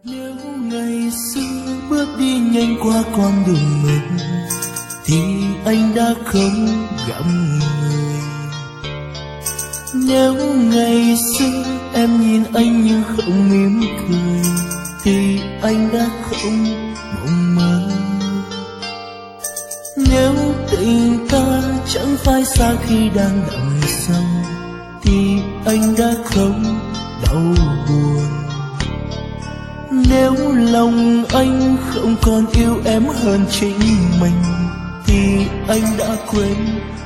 Nếu ngày xưa bước đi nhanh qua con đường mình thì anh đã không gặp người. Nếu ngày xưa em nhìn anh nhưng không mỉm cười thì anh đã không mộng mơ. Nếu tình ta chẳng phải xa khi đang đậm sâu thì anh đã không đau buồn. Nếu lòng anh không còn yêu em hơn chính mình thì anh đã quên